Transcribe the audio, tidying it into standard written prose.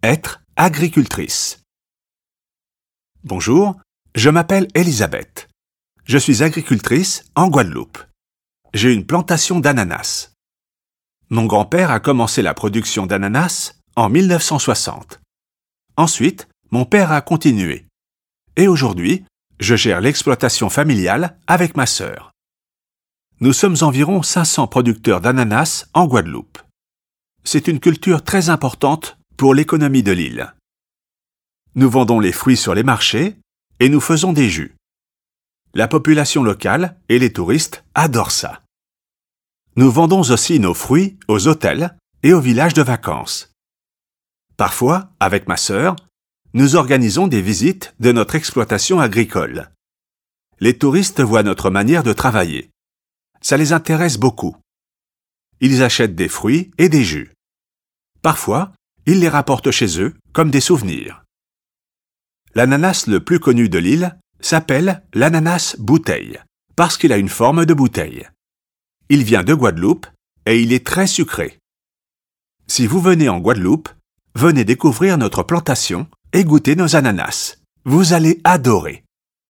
Être agricultrice. Bonjour, je m'appelle Elisabeth. Je suis agricultrice en Guadeloupe. J'ai une plantation d'ananas. Mon grand-père a commencé la production d'ananas en 1960. Ensuite, mon père a continué. Et aujourd'hui, je gère l'exploitation familiale avec ma sœur. Nous sommes environ 500 producteurs d'ananas en Guadeloupe. C'est une culture très importante pour l'économie de l'île. Nous vendons les fruits sur les marchés et nous faisons des jus. La population locale et les touristes adorent ça. Nous vendons aussi nos fruits aux hôtels et aux villages de vacances. Parfois, avec ma sœur, nous organisons des visites de notre exploitation agricole. Les touristes voient notre manière de travailler. Ça les intéresse beaucoup. Ils achètent des fruits et des jus. Parfois, ils les rapportent chez eux comme des souvenirs. L'ananas le plus connu de l'île s'appelle l'ananas bouteille, parce qu'il a une forme de bouteille. Il vient de Guadeloupe et il est très sucré. Si vous venez en Guadeloupe, venez découvrir notre plantation et goûter nos ananas. Vous allez adorer.